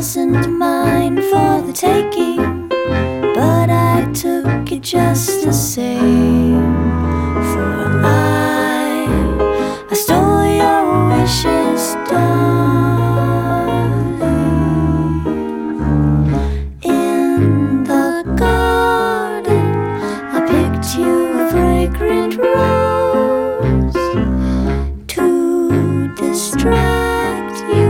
wasn't mine for the taking, but I took it just the same.